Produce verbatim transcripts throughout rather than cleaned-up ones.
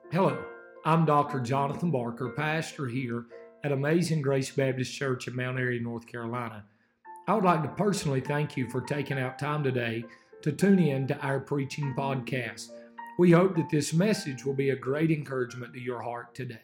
Hello, I'm Doctor Jonathan Barker, pastor here at Amazing Grace Baptist Church in Mount Airy, North Carolina. I would like to personally thank you for taking out time today to tune in to our preaching podcast. We hope that this message will be a great encouragement to your heart today.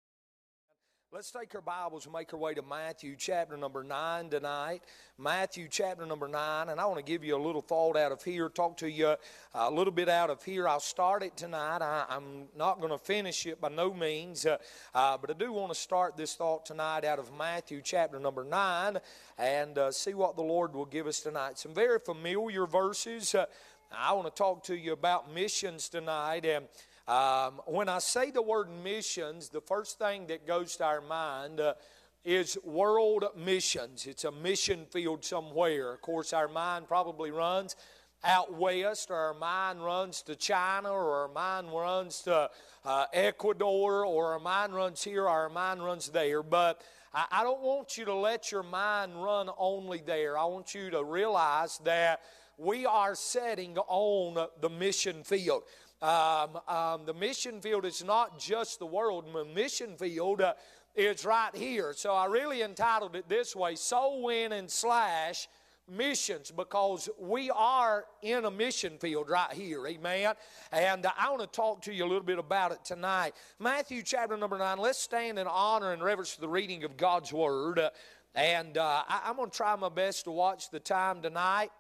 Let's take our Bibles and make our way to Matthew chapter number nine tonight. Matthew chapter number nine, and I want to give you a little thought out of here, talk to you a little bit out of here. I'll start it tonight. I, I'm not going to finish it by no means, uh, uh, but I do want to start this thought tonight out of Matthew chapter number nine and uh, see what the Lord will give us tonight. Some very familiar verses. Uh, I want to talk to you about missions tonight, and Um, when I say the word missions, the first thing that goes to our mind uh, is world missions. It's a mission field somewhere. Of course, our mind probably runs out west, or our mind runs to China, or our mind runs to uh, Ecuador, or our mind runs here, or our mind runs there. But I, I don't want you to let your mind run only there. I want you to realize that we are setting on the mission field. Um, um, the mission field is not just the world. The mission field uh, is right here. So I really entitled it this way, Soul Winning slash Missions, because we are in a mission field right here, amen? And uh, I want to talk to you a little bit about it tonight. Matthew chapter number nine, let's stand in honor and reverence for the reading of God's Word. Uh, and uh, I, I'm going to try my best to watch the time tonight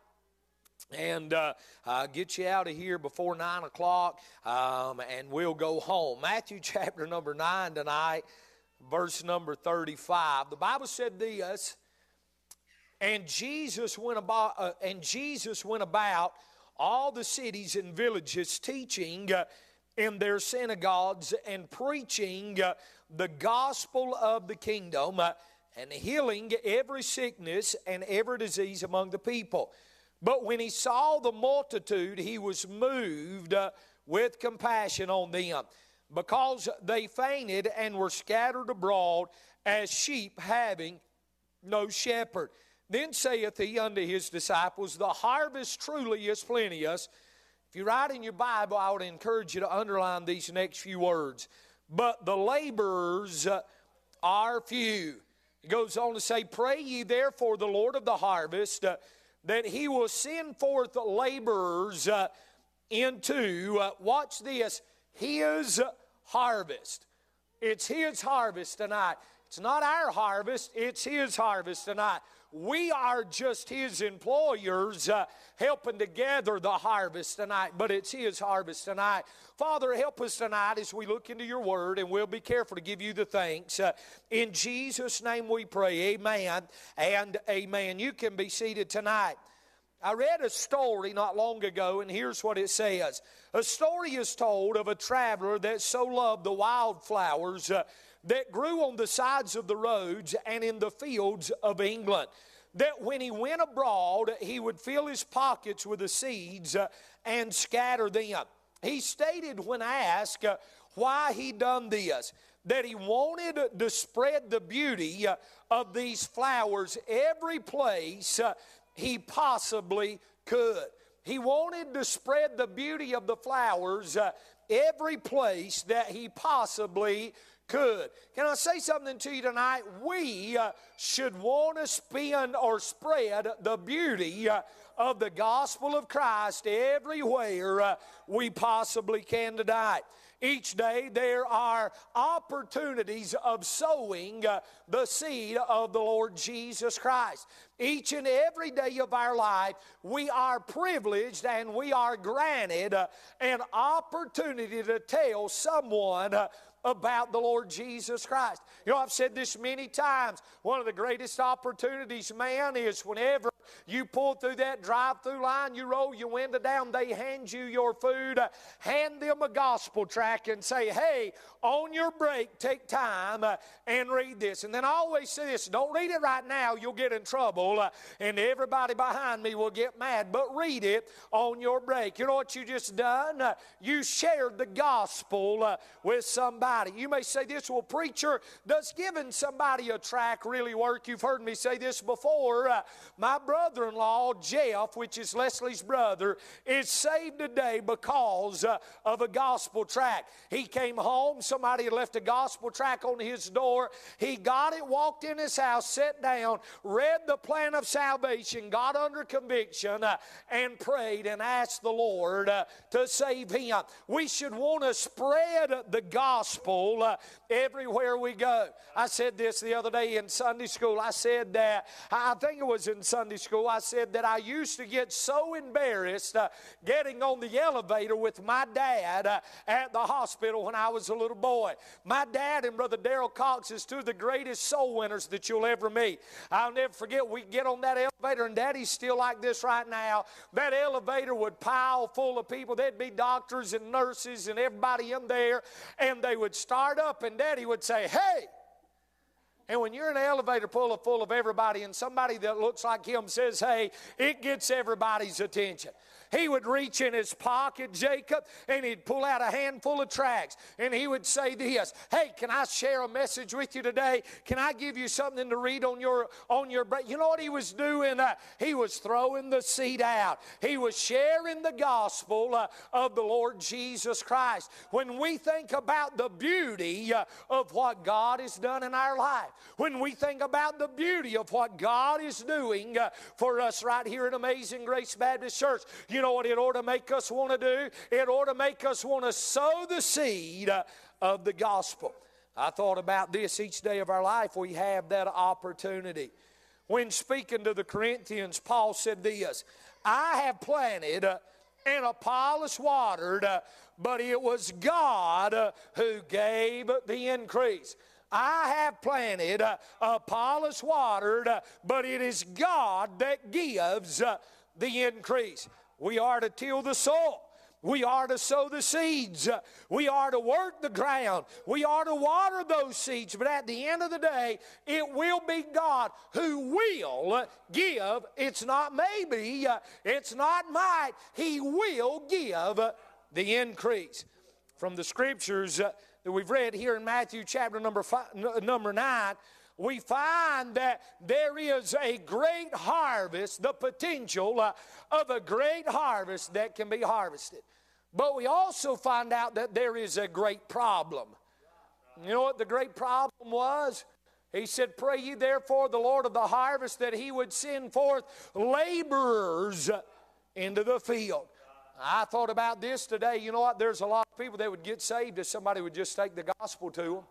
and uh, uh, get you out of here before nine o'clock, um, and we'll go home. Matthew chapter number nine tonight, verse number thirty-five. The Bible said this, and Jesus went about, uh, and Jesus went about all the cities and villages, teaching uh, in their synagogues and preaching uh, the gospel of the kingdom uh, and healing every sickness and every disease among the people. But when he saw the multitude, he was moved uh, with compassion on them, because they fainted and were scattered abroad as sheep having no shepherd. Then saith he unto his disciples, the harvest truly is plenteous. If you write in your Bible, I would encourage you to underline these next few words. But the laborers uh, are few. He goes on to say, pray ye therefore the Lord of the harvest, uh, that he will send forth laborers uh, into, uh, watch this, his harvest. It's his harvest tonight. It's not our harvest, it's his harvest tonight. We are just his employers uh, helping to gather the harvest tonight, but it's his harvest tonight. Father, help us tonight as we look into your word, and we'll be careful to give you the thanks. Uh, in Jesus' name we pray, amen and amen. You can be seated tonight. I read a story not long ago, and here's what it says. A story is told of a traveler that so loved the wildflowers uh, that grew on the sides of the roads and in the fields of England, that when he went abroad, he would fill his pockets with the seeds uh, and scatter them. He stated when asked uh, why he done this, that he wanted to spread the beauty uh, of these flowers every place uh, he possibly could. He wanted to spread the beauty of the flowers uh, every place that he possibly could. Can I say something to you tonight? We uh, should want to spend or spread the beauty uh, of the gospel of Christ everywhere uh, we possibly can tonight. Each day there are opportunities of sowing uh, the seed of the Lord Jesus Christ. Each and every day of our life, we are privileged and we are granted uh, an opportunity to tell someone uh, about the Lord Jesus Christ. You know, I've said this many times. One of the greatest opportunities, man, is whenever you pull through that drive-through line, you roll your window down, they hand you your food, uh, hand them a gospel tract and say, hey, on your break, take time uh, and read this. And then I always say this, don't read it right now, you'll get in trouble, uh, and everybody behind me will get mad, but read it on your break. You know what you just done? Uh, you shared the gospel uh, with somebody. You may say this, well, preacher, does giving somebody a tract really work? You've heard me say this before. Uh, my brother brother-in-law, Jeff, which is Leslie's brother, is saved today because uh, of a gospel tract. He came home, somebody had left a gospel tract on his door. He got it, walked in his house, sat down, read the plan of salvation, got under conviction, uh, and prayed and asked the Lord uh, to save him. We should want to spread the gospel uh, everywhere we go. I said this the other day in Sunday school. I said that, I think it was in Sunday school, I said that I used to get so embarrassed uh, getting on the elevator with my dad uh, at the hospital when I was a little boy. My dad and Brother Darrell Cox is two of the greatest soul winners that you'll ever meet. I'll never forget, we get on that elevator, and Daddy's still like this right now. That elevator would pile full of people. There'd be doctors and nurses and everybody in there, and they would start up, and Daddy would say, "Hey!" And when you're in an elevator full of, full of everybody and somebody that looks like him says, "Hey," it gets everybody's attention. He would reach in his pocket, Jacob, and he'd pull out a handful of tracts, and he would say this, "Hey, can I share a message with you today? Can I give you something to read on your on your break?" You know what he was doing? Uh, he was throwing the seed out. He was sharing the gospel uh, of the Lord Jesus Christ. When we think about the beauty uh, of what God has done in our life, when we think about the beauty of what God is doing uh, for us right here at Amazing Grace Baptist Church, you know what it ought to make us want to do? It ought to make us want to sow the seed uh, of the gospel. I thought about this each day of our life. We have that opportunity. When speaking to the Corinthians, Paul said this, "I have planted uh, and Apollos watered, uh, but it was God uh, who gave the increase." I have planted, uh, Apollos watered, uh, but it is God that gives uh, the increase. We are to till the soil. We are to sow the seeds. Uh, we are to work the ground. We are to water those seeds. But at the end of the day, it will be God who will uh, give. It's not maybe. Uh, it's not might. He will give uh, the increase. From the scriptures uh, that we've read here in Matthew chapter number five, number nine, we find that there is a great harvest, the potential uh, of a great harvest that can be harvested. But we also find out that there is a great problem. You know what the great problem was? He said, "Pray ye therefore the Lord of the harvest that he would send forth laborers into the field." I thought about this today. You know what? There's a lot of people that would get saved if somebody would just take the gospel to them.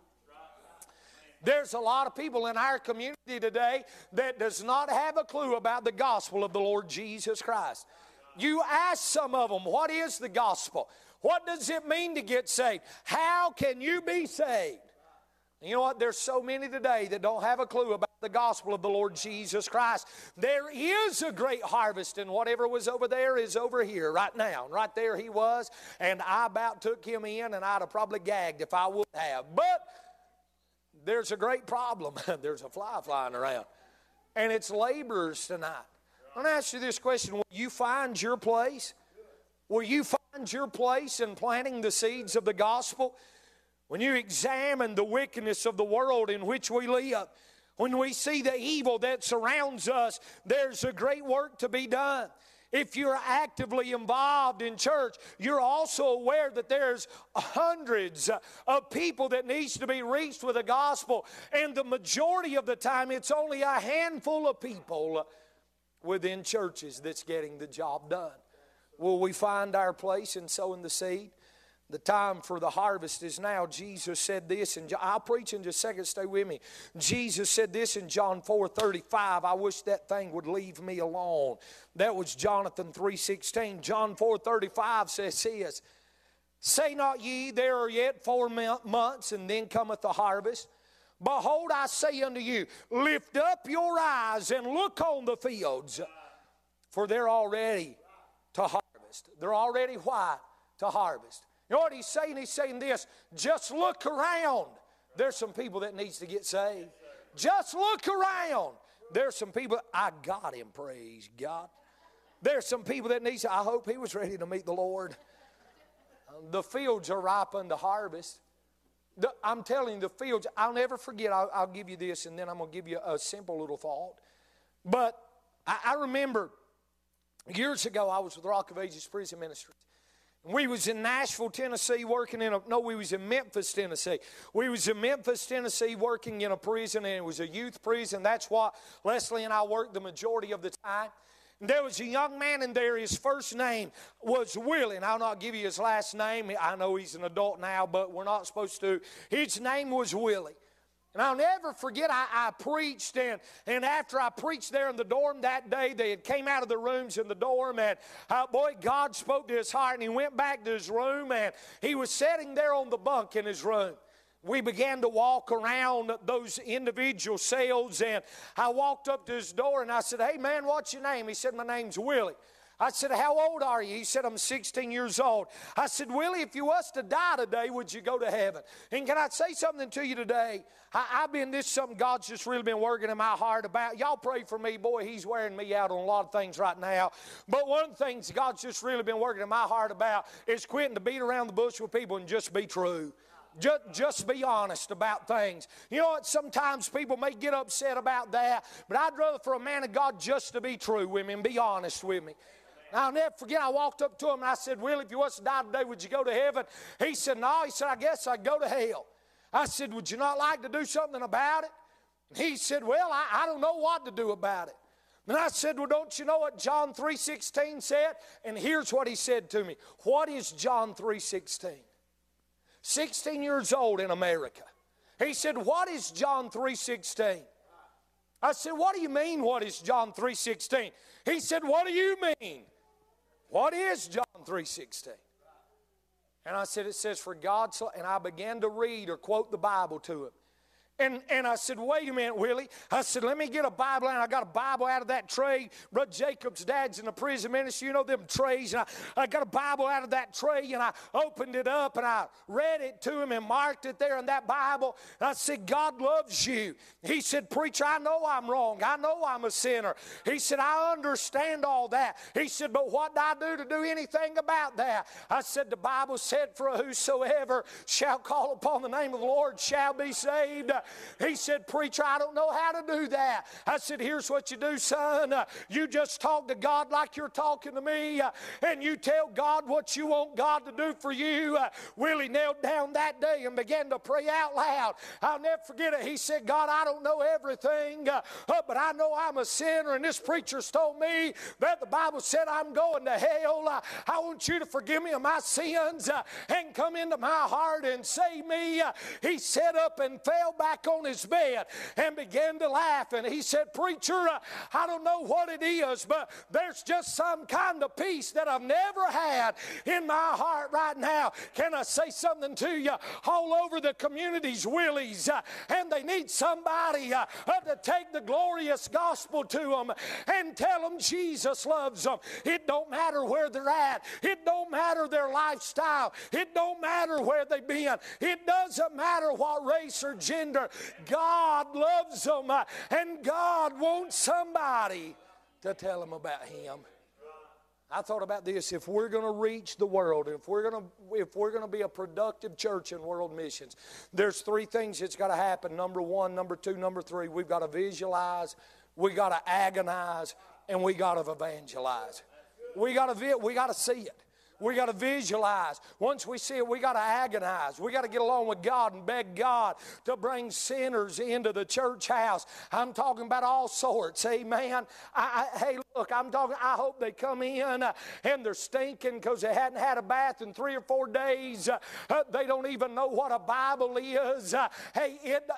There's a lot of people in our community today that does not have a clue about the gospel of the Lord Jesus Christ. You ask some of them, what is the gospel? What does it mean to get saved? How can you be saved? You know what? There's so many today that don't have a clue about the gospel of the Lord Jesus Christ. There is a great harvest, and whatever was over there is over here right now. And right there he was, and I about took him in, and I'd have probably gagged if I would have. But there's a great problem. There's a fly flying around. And it's laborers tonight. I want to ask you this question. Will you find your place? Will you find your place in planting the seeds of the gospel? When you examine the wickedness of the world in which we live, when we see the evil that surrounds us, there's a great work to be done. If you're actively involved in church, you're also aware that there's hundreds of people that needs to be reached with the gospel. And the majority of the time, it's only a handful of people within churches that's getting the job done. Will we find our place in sowing the seed? The time for the harvest is now. Jesus said this, and I'll preach in just a second, stay with me. Jesus said this in John four thirty-five. I wish that thing would leave me alone. That was Jonathan three sixteen. John four thirty-five says this, "Say not ye, there are yet four months, and then cometh the harvest. Behold, I say unto you, lift up your eyes and look on the fields, for they're already to harvest." They're already what? To harvest. You know what he's saying? He's saying this, just look around. There's some people that needs to get saved. Just look around. There's some people, I got him, praise God. There's some people that needs, I hope he was ready to meet the Lord. The fields are ripe unto harvest. The, I'm telling you, the fields, I'll never forget, I'll, I'll give you this, and then I'm going to give you a simple little thought. But I, I remember years ago I was with Rock of Ages Prison Ministries. We was in Nashville, Tennessee, working in a, no, we was in Memphis, Tennessee. We was in Memphis, Tennessee, working in a prison, and it was a youth prison. That's what Leslie and I worked the majority of the time. And there was a young man in there, his first name was Willie, and I'll not give you his last name. I know he's an adult now, but we're not supposed to. His name was Willie. And I'll never forget, I, I preached, and, and after I preached there in the dorm that day, they had came out of the rooms in the dorm, and uh, boy, God spoke to his heart, and he went back to his room, and he was sitting there on the bunk in his room. We began to walk around those individual cells, and I walked up to his door, and I said, "Hey, man, what's your name?" He said, "My name's Willie." I said, "How old are you?" He said, "I'm sixteen years old. I said, "Willie, if you was to die today, would you go to heaven?" And can I say something to you today? I, I've been, this is something God's just really been working in my heart about. Y'all pray for me. Boy, he's wearing me out on a lot of things right now. But one of the things God's just really been working in my heart about is quitting to beat around the bush with people and just be true. Just, just be honest about things. You know what? Sometimes people may get upset about that, but I'd rather for a man of God just to be true with me and be honest with me. I'll never forget, I walked up to him and I said, "Willie, if you was to die today, would you go to heaven?" He said, "No." He said, "I guess I'd go to hell." I said, "Would you not like to do something about it?" And he said, "Well, I, I don't know what to do about it." And I said, "Well, don't you know what John three sixteen said?" And here's what he said to me. What is John three sixteen? sixteen years old in America. He said, "What is John three sixteen? I said, "What do you mean, what is John three sixteen? He said, "What do you mean? What is John three sixteen? And I said, "It says, for God so," and I began to read or quote the Bible to him. And, and I said, "Wait a minute, Willie." I said, "Let me get a Bible." And I got a Bible out of that tray. Brother Jacob's dad's in the prison ministry. You know them trays. And I, I got a Bible out of that tray, and I opened it up, and I read it to him and marked it there in that Bible. And I said, "God loves you." He said, "Preacher, I know I'm wrong. I know I'm a sinner." He said, "I understand all that." He said, "But what do I do to do anything about that?" I said, "The Bible said, for whosoever shall call upon the name of the Lord shall be saved." He said, "Preacher, I don't know how to do that." I said, "Here's what you do, son. Uh, you just talk to God like you're talking to me, uh, and you tell God what you want God to do for you." Uh, Willie knelt down that day and began to pray out loud. I'll never forget it. He said, "God, I don't know everything, uh, uh, but I know I'm a sinner, and this preacher's told me that the Bible said I'm going to hell. Uh, I want you to forgive me of my sins uh, and come into my heart and save me." Uh, he sat up and fell back on his bed and began to laugh, and he said, "Preacher, uh, I don't know what it is, but there's just some kind of peace that I've never had in my heart right now." Can I say something to you? All over the community's Willies, uh, and they need somebody uh, uh, to take the glorious gospel to them and tell them Jesus loves them. It don't matter where they're at. It don't matter their lifestyle. It don't matter where they've been. It doesn't matter what race or gender. God loves them, uh, and God wants somebody to tell them about Him. I thought about this. If we're going to reach the world, if we're going to if we're going to be a productive church in world missions, there's three things that's got to happen. Number one, number two, number three. We've got to visualize, we got to agonize, and we got to evangelize. We got to we got to see it. We got to visualize. Once we see it, we got to agonize. We got to get along with God and beg God to bring sinners into the church house. I'm talking about all sorts. Amen. I, I, hey, look, I'm talking, I hope they come in uh, and they're stinking because they hadn't had a bath in three or four days. Uh, uh, they don't even know what a Bible is. Uh, hey, it,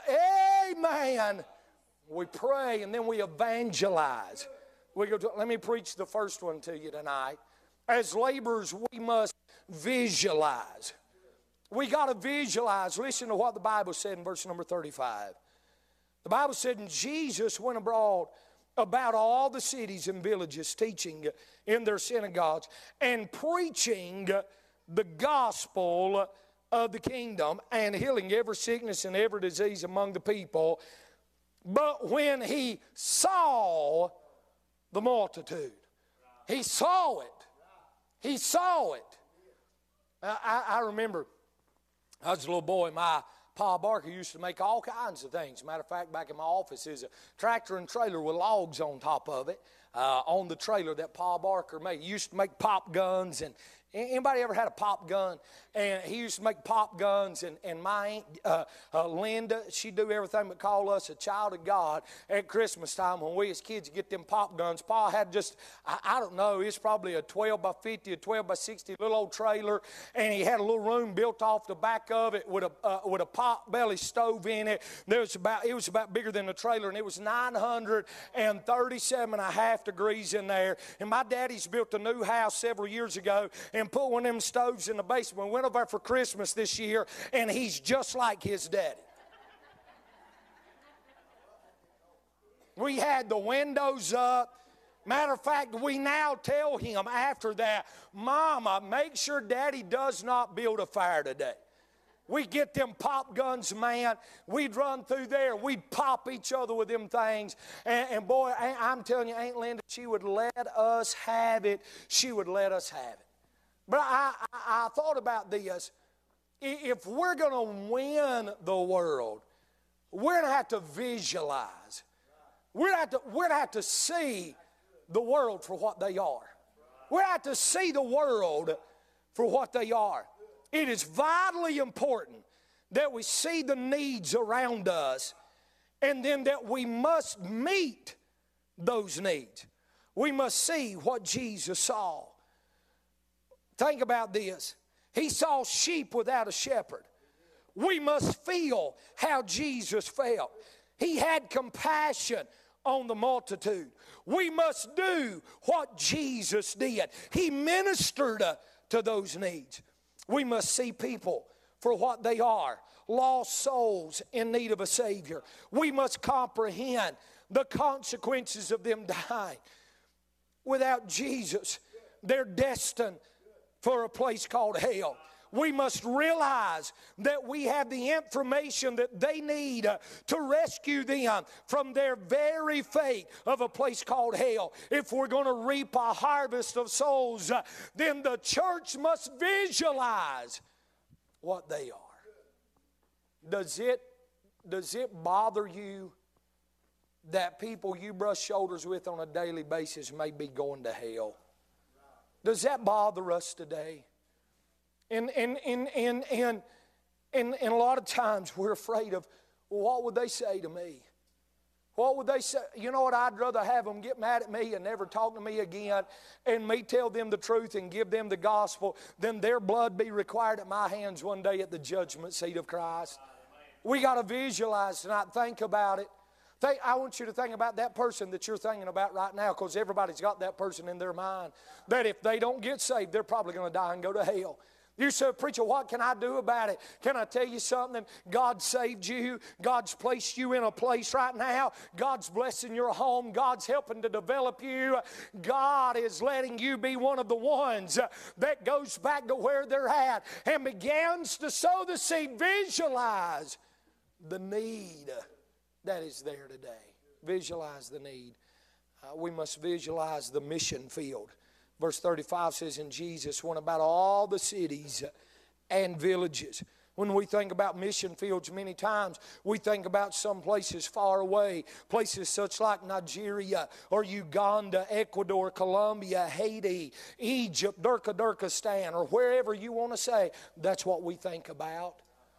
amen. We pray and then we evangelize. We go to, let me preach the first one to you tonight. As laborers, we must visualize. We got to visualize. Listen to what the Bible said in verse number thirty-five. The Bible said, "And Jesus went abroad about all the cities and villages, teaching in their synagogues and preaching the gospel of the kingdom and healing every sickness and every disease among the people. But when he saw the multitude," he saw it. He saw it. I, I remember I was a little boy. My Pa Barker used to make all kinds of things. Matter of fact, back in my office is a tractor and trailer with logs on top of it, uh, on the trailer that Pa Barker made. He used to make pop guns. And anybody ever had a pop gun? And he used to make pop guns, and, and my aunt, uh, uh, Linda, she'd do everything but call us a child of God at Christmas time when we as kids get them pop guns. Pa had just, I, I don't know, it's probably a twelve by fifty, a twelve by sixty little old trailer, and he had a little room built off the back of it with a uh, with a pot belly stove in it. There was about, it was about bigger than the trailer, and it was nine hundred thirty-seven and a half degrees in there. And my daddy's built a new house several years ago and put one of them stoves in the basement. We went over there for Christmas this year, and he's just like his daddy. We had the windows up. Matter of fact, we now tell him after that, Mama, make sure Daddy does not build a fire today. We get them pop guns, man. We'd run through there. We'd pop each other with them things. And, and boy, I'm telling you, Aunt Linda, she would let us have it. She would let us have it. But I, I, I thought about this. If we're going to win the world, we're going to have to visualize. We're going to have to, we're going to have to see the world for what they are. We're going to have to see the world for what they are. It is vitally important that we see the needs around us, and then that we must meet those needs. We must see what Jesus saw. Think about this. He saw sheep without a shepherd. We must feel how Jesus felt. He had compassion on the multitude. We must do what Jesus did. He ministered uh, to those needs. We must see people for what they are, lost souls in need of a Savior. We must comprehend the consequences of them dying. Without Jesus, they're destined for a place called hell. We must realize that we have the information that they need uh, to rescue them from their very fate of a place called hell. If we're going to reap a harvest of souls, uh, then the church must visualize what they are. Does it, does it bother you that people you brush shoulders with on a daily basis may be going to hell? Does that bother us today? And, and, and, and, and, and, and a lot of times we're afraid of, well, what would they say to me? What would they say? You know what? I'd rather have them get mad at me and never talk to me again, and me tell them the truth and give them the gospel, than their blood be required at my hands one day at the judgment seat of Christ. We got to visualize tonight. Think about it. Think, I want you to think about that person that you're thinking about right now, because everybody's got that person in their mind, that if they don't get saved, they're probably going to die and go to hell. You say, preacher, what can I do about it? Can I tell you something? God saved you. God's placed you in a place right now. God's blessing your home. God's helping to develop you. God is letting you be one of the ones that goes back to where they're at and begins to sow the seed. Visualize the need that is there today. Visualize the need. Uh, we must visualize the mission field. Verse thirty-five says, and Jesus went about all the cities and villages. When we think about mission fields, many times we think about some places far away, places such like Nigeria or Uganda, Ecuador, Colombia, Haiti, Egypt, Turkmenistan, or wherever you want to say. That's what we think about.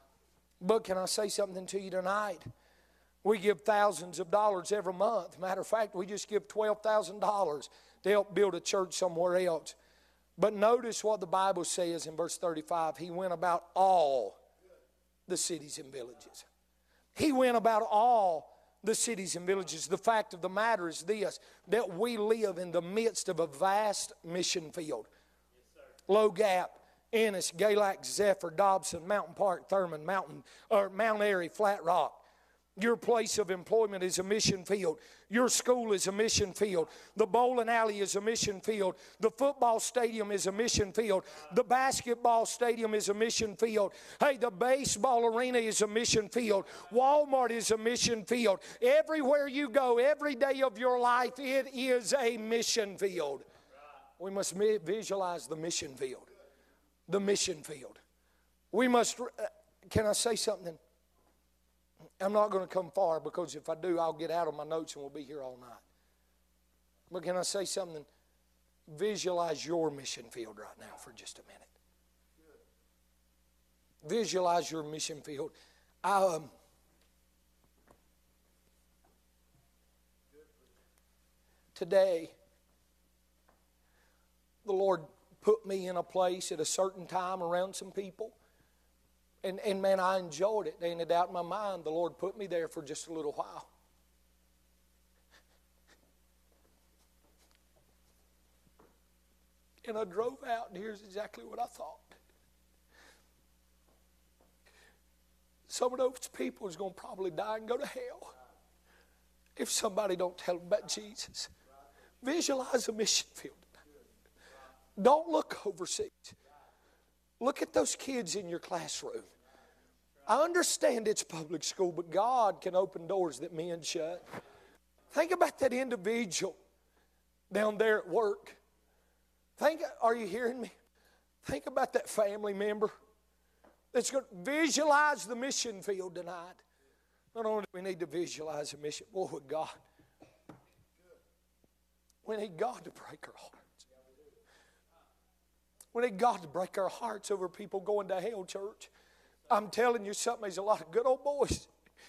But can I say something to you tonight? We give thousands of dollars every month. Matter of fact, we just give twelve thousand dollars to help build a church somewhere else. But notice what the Bible says in verse thirty-five. He went about all the cities and villages. He went about all the cities and villages. The fact of the matter is this, that we live in the midst of a vast mission field. Yes, Low Gap, Ennis, Galax, Zephyr, Dobson, Mountain Park, Thurman, Mountain, or Mount Airy, Flat Rock. Your place of employment is a mission field. Your school is a mission field. The bowling alley is a mission field. The football stadium is a mission field. The basketball stadium is a mission field. Hey, the baseball arena is a mission field. Walmart is a mission field. Everywhere you go, every day of your life, it is a mission field. We must visualize the mission field. The mission field. We must, can I say something? I'm not going to come far, because if I do, I'll get out of my notes and we'll be here all night. But can I say something? Visualize your mission field right now for just a minute. Visualize your mission field. I, um, today, the Lord put me in a place at a certain time around some people. And, and man, I enjoyed it. There ain't a doubt in my mind the Lord put me there for just a little while. And I drove out, and here's exactly what I thought. Some of those people is going to probably die and go to hell if somebody don't tell them about Jesus. Visualize a mission field. Don't look overseas. Look at those kids in your classroom. I understand it's public school, but God can open doors that men shut. Think about that individual down there at work. Think, are you hearing me? Think about that family member that's going to visualize the mission field tonight. Not only do we need to visualize a mission, boy, with God, we need God to break our hearts. We need God to break our hearts over people going to hell, church. I'm telling you something, there's a lot of good old boys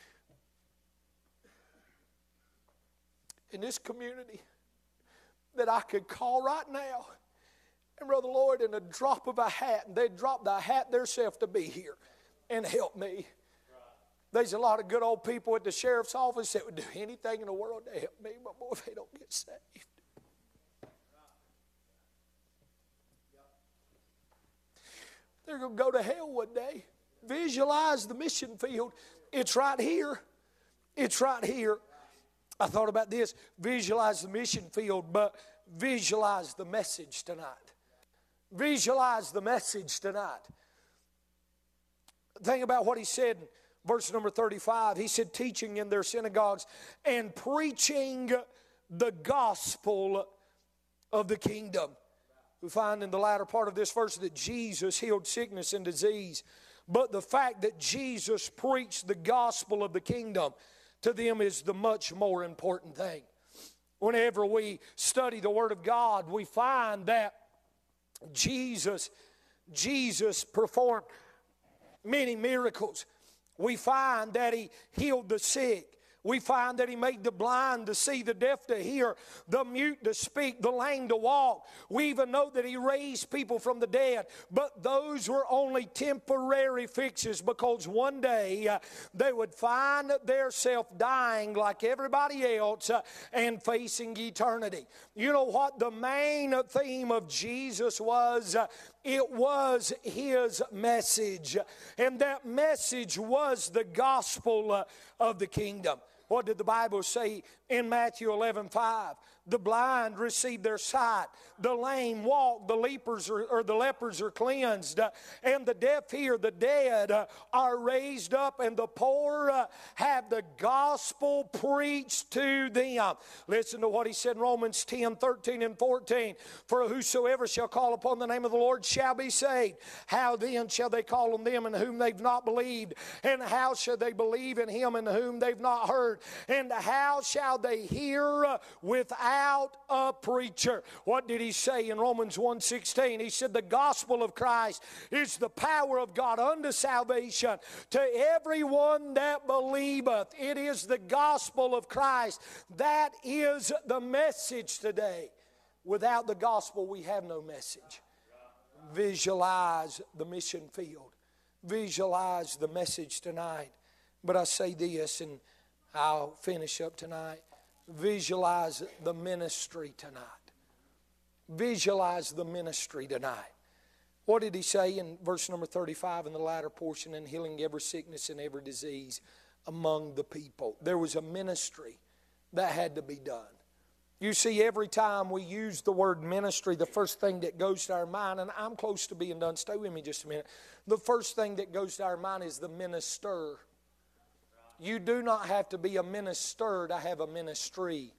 in this community that I could call right now. And Brother Lloyd, in a drop of a hat, and they'd drop the hat themselves to be here and help me. There's a lot of good old people at the sheriff's office that would do anything in the world to help me, but boy, if they don't get saved. They're going to go to hell one day. Visualize the mission field. It's right here. It's right here. I thought about this. Visualize the mission field, but visualize the message tonight. Visualize the message tonight. Think about what he said in verse number thirty-five. He said, teaching in their synagogues and preaching the gospel of the kingdom. We find in the latter part of this verse that Jesus healed sickness and disease. But the fact that Jesus preached the gospel of the kingdom to them is the much more important thing. Whenever we study the Word of God, we find that Jesus, Jesus performed many miracles. We find that He healed the sick. We find that He made the blind to see, the deaf to hear, the mute to speak, the lame to walk. We even know that He raised people from the dead. But those were only temporary fixes, because one day uh, they would find themselves dying like everybody else uh, and facing eternity. You know what the main theme of Jesus was? Uh, It was His message. And that message was the gospel uh, of the kingdom. What did the Bible say in Matthew eleven five? The blind receive their sight, the lame walk, the lepers are, or the lepers are cleansed, uh, and the deaf hear, the dead uh, are raised up, and the poor uh, have the gospel preached to them. Listen to what he said in Romans ten, thirteen and fourteen. For whosoever shall call upon the name of the Lord shall be saved. How then shall they call on them in whom they've not believed? And how shall they believe in him in whom they've not heard? And how shall they hear uh, without Out a preacher? What did he say in Romans one sixteen? He said the gospel of Christ is the power of God unto salvation to everyone that believeth. It is the gospel of Christ. That is the message today. Without the gospel, we have no message. Visualize the mission field. Visualize the message tonight. But I say this, and I'll finish up tonight. Visualize the ministry tonight. Visualize the ministry tonight. What did he say in verse number thirty-five in the latter portion? And healing every sickness and every disease among the people. There was a ministry that had to be done. You see, every time we use the word ministry, the first thing that goes to our mind, and I'm close to being done, stay with me just a minute. The first thing that goes to our mind is the minister. You do not have to be a minister to have a ministry.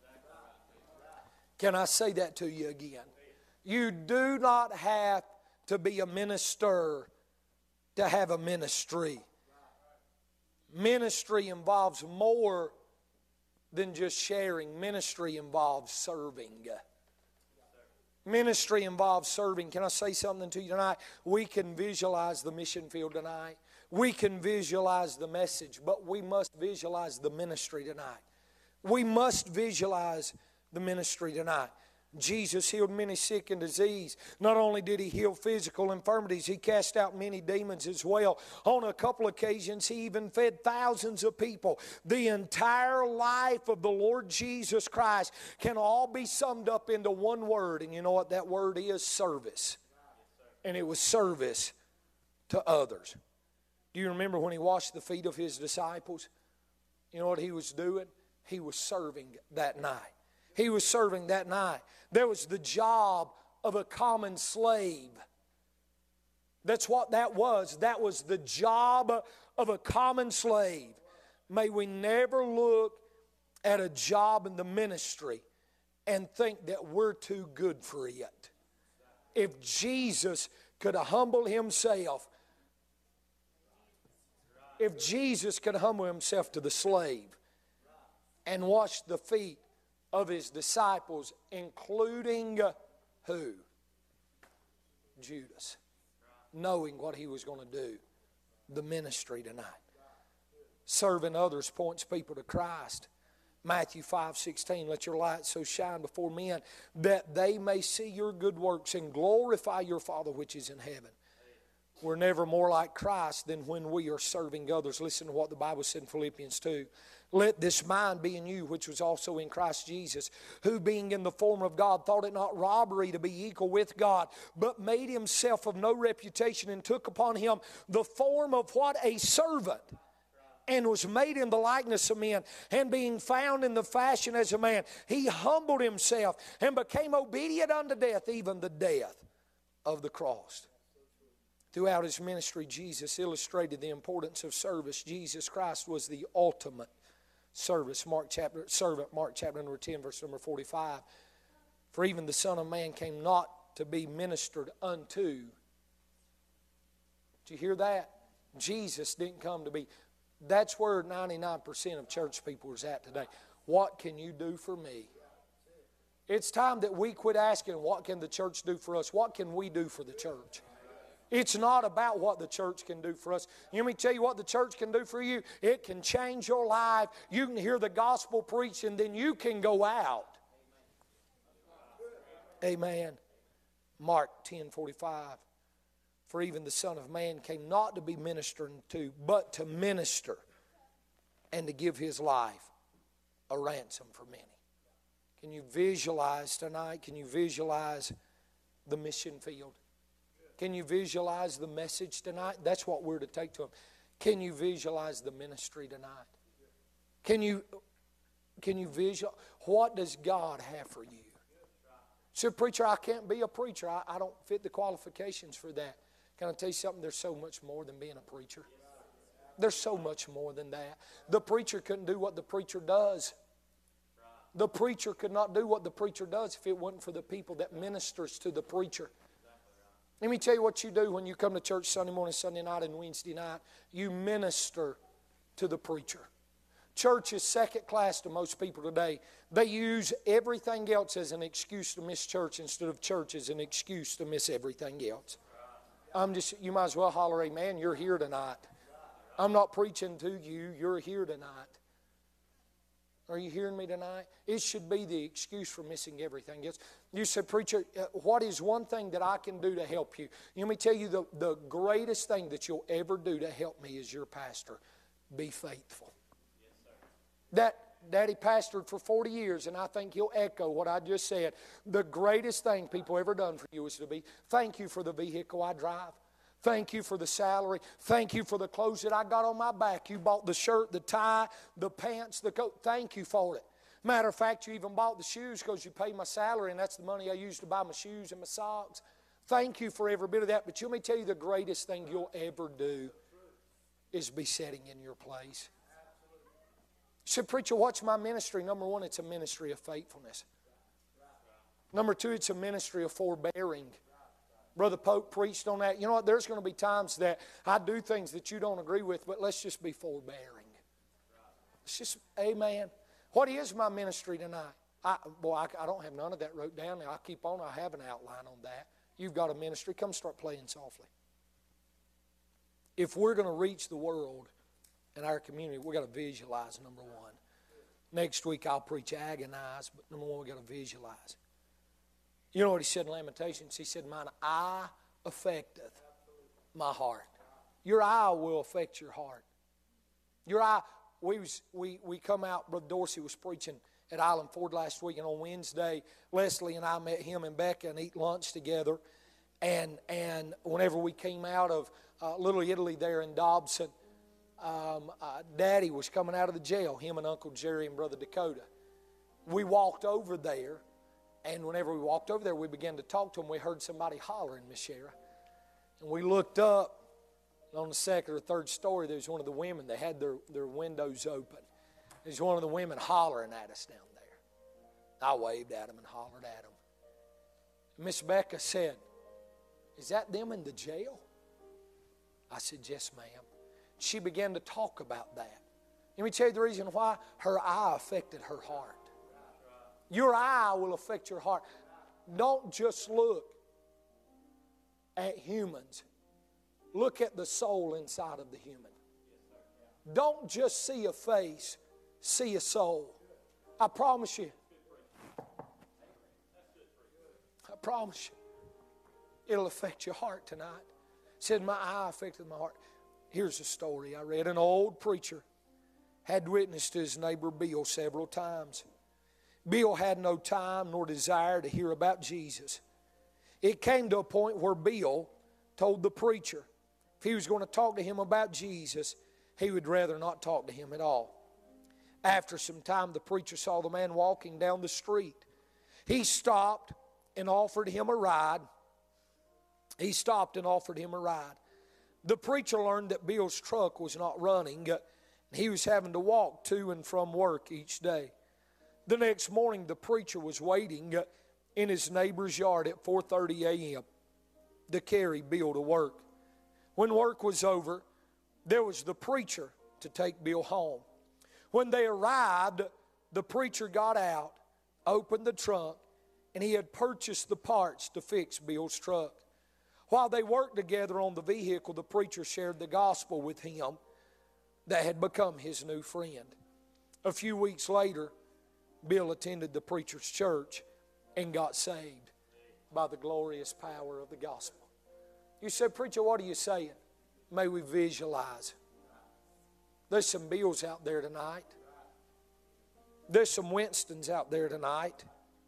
Can I say that to you again? You do not have to be a minister to have a ministry. Ministry involves more than just sharing. Ministry involves serving. Ministry involves serving. Can I say something to you tonight? We can visualize the mission field tonight. We can visualize the message, but we must visualize the ministry tonight. We must visualize the ministry tonight. Jesus healed many sick and disease. Not only did He heal physical infirmities, He cast out many demons as well. On a couple occasions, He even fed thousands of people. The entire life of the Lord Jesus Christ can all be summed up into one word. And you know what that word is? Service. And it was service to others. Do you remember when He washed the feet of His disciples? You know what He was doing? He was serving that night. He was serving that night. There was the job of a common slave. That's what that was. That was the job of a common slave. May we never look at a job in the ministry and think that we're too good for it. If Jesus could humble Himself, if Jesus could humble Himself to the slave and wash the feet of His disciples, including who? Judas. Knowing what he was going to do. The ministry tonight. Serving others points people to Christ. Matthew five sixteen, let your light so shine before men that they may see your good works and glorify your Father which is in heaven. We're never more like Christ than when we are serving others. Listen to what the Bible said in Philippians two. Let this mind be in you, which was also in Christ Jesus, who being in the form of God, thought it not robbery to be equal with God, but made Himself of no reputation, and took upon Him the form of what? A servant, and was made in the likeness of men. And being found in the fashion as a man, He humbled Himself and became obedient unto death, even the death of the cross. Throughout His ministry, Jesus illustrated the importance of service. Jesus Christ was the ultimate service. Mark chapter, servant, Mark chapter number ten, verse number forty-five. For even the Son of Man came not to be ministered unto. Did you hear that? Jesus didn't come to be. That's where ninety-nine percent of church people is at today. What can you do for me? It's time that we quit asking, what can the church do for us? What can we do for the church? It's not about what the church can do for us. Let me tell you what the church can do for you. It can change your life. You can hear the gospel preached, and then you can go out. Amen. Mark ten forty-five. For even the Son of Man came not to be ministered to, but to minister and to give His life a ransom for many. Can you visualize tonight? Can you visualize the mission field? Can you visualize the message tonight? That's what we're to take to them. Can you visualize the ministry tonight? Can you, can you visualize? What does God have for you? So, preacher, I can't be a preacher. I, I don't fit the qualifications for that. Can I tell you something? There's so much more than being a preacher. There's so much more than that. The preacher couldn't do what the preacher does. The preacher could not do what the preacher does if it wasn't for the people that ministers to the preacher. Let me tell you what you do when you come to church Sunday morning, Sunday night, and Wednesday night. You minister to the preacher. Church is second class to most people today. They use everything else as an excuse to miss church instead of church as an excuse to miss everything else. I'm just, you might as well holler, amen, you're here tonight. I'm not preaching to you, you're here tonight. Are you hearing me tonight? It should be the excuse for missing everything else. You said, preacher, what is one thing that I can do to help you? Let me tell you, the, the greatest thing that you'll ever do to help me as your pastor. Be faithful. Yes, sir. That Daddy pastored for forty years, and I think he'll echo what I just said. The greatest thing people ever done for you is to be, thank you for the vehicle I drive. Thank you for the salary. Thank you for the clothes that I got on my back. You bought the shirt, the tie, the pants, the coat. Thank you for it. Matter of fact, you even bought the shoes because you paid my salary, and that's the money I used to buy my shoes and my socks. Thank you for every bit of that. But let me tell you, the greatest thing you'll ever do is be sitting in your place. You said, preacher, what's my ministry? Number one, it's a ministry of faithfulness. Number two, it's a ministry of forbearing. Brother Pope preached on that. You know what? There's going to be times that I do things that you don't agree with, but let's just be forbearing. It's just, amen. What is my ministry tonight? I, boy, I, I don't have none of that wrote down. Now I keep on. I have an outline on that. You've got a ministry. Come start playing softly. If we're going to reach the world in our community, we've got to visualize, number one. Next week I'll preach agonize, but number one, we've got to visualize. You know what he said in Lamentations? He said, mine eye affecteth my heart. Your eye will affect your heart. Your eye, we, was, we, we come out, Brother Dorsey was preaching at Island Ford last week, and on Wednesday, Leslie and I met him and Becca and eat lunch together. And and whenever we came out of uh, Little Italy there in Dobson, um, uh, Daddy was coming out of the jail, him and Uncle Jerry and Brother Dakota. We walked over there, and whenever we walked over there, we began to talk to him. We heard somebody hollering, Miss Shara. And we looked up, and on the second or third story, there was one of the women that had their, their windows open. There's one of the women hollering at us down there. I waved at him and hollered at him. Miss Becca said, is that them in the jail? I said, yes, ma'am. She began to talk about that. Let me tell you the reason why. Her eye affected her heart. Your eye will affect your heart. Don't just look at humans. Look at the soul inside of the human. Don't just see a face. See a soul. I promise you. I promise you. It'll affect your heart tonight. It said my eye affected my heart. Here's a story I read. An old preacher had witnessed to his neighbor Bill several times. Bill had no time nor desire to hear about Jesus. It came to a point where Bill told the preacher if he was going to talk to him about Jesus, he would rather not talk to him at all. After some time, the preacher saw the man walking down the street. He stopped and offered him a ride. He stopped and offered him a ride. The preacher learned that Bill's truck was not running. He was having to walk to and from work each day. The next morning, the preacher was waiting in his neighbor's yard at four thirty a.m. to carry Bill to work. When work was over, there was the preacher to take Bill home. When they arrived, the preacher got out, opened the trunk, and he had purchased the parts to fix Bill's truck. While they worked together on the vehicle, the preacher shared the gospel with him that had become his new friend. A few weeks later, Bill attended the preacher's church and got saved by the glorious power of the gospel. You said, preacher, what are you saying? May we visualize. There's some Bills out there tonight. There's some Winstons out there tonight.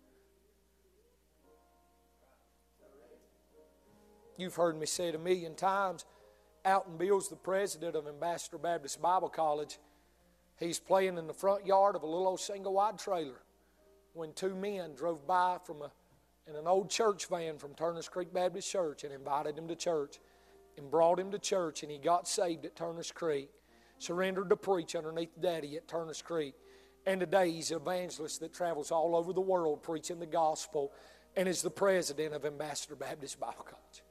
You've heard me say it a million times. Alton Bill's the president of Ambassador Baptist Bible College. He's playing in the front yard of a little old single-wide trailer when two men drove by from a, in an old church van from Turner's Creek Baptist Church and invited him to church and brought him to church, and he got saved at Turner's Creek, surrendered to preach underneath Daddy at Turner's Creek, and today he's an evangelist that travels all over the world preaching the gospel and is the president of Ambassador Baptist Bible College.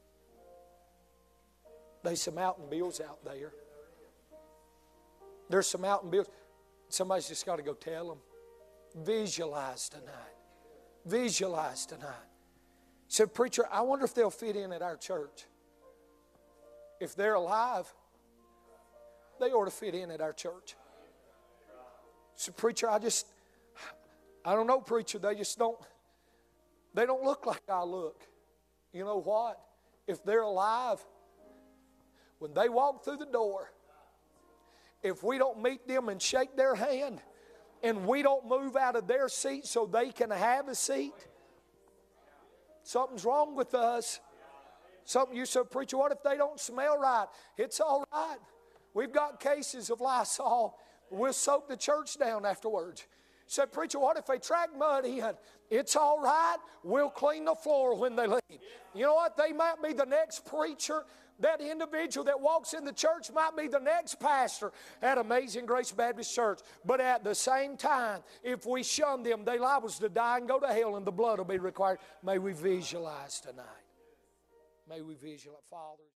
There's some Alton Bills out there. There's some Alton Bills. Somebody's just got to go tell them. Visualize tonight. Visualize tonight. Said, preacher, I wonder if they'll fit in at our church. If they're alive, they ought to fit in at our church. Said, preacher, I just, I don't know, preacher. They just don't, they don't look like I look. You know what? If they're alive, when they walk through the door, if we don't meet them and shake their hand, and we don't move out of their seat so they can have a seat, something's wrong with us. Something you said, preacher, what if they don't smell right? It's all right. We've got cases of Lysol. We'll soak the church down afterwards. Said, preacher, what if they track muddy? It's all right. We'll clean the floor when they leave. You know what? They might be the next preacher. That individual that walks in the church might be the next pastor at Amazing Grace Baptist Church. But at the same time, if we shun them, they liable to die and go to hell, and the blood will be required. May we visualize tonight. May we visualize. Father.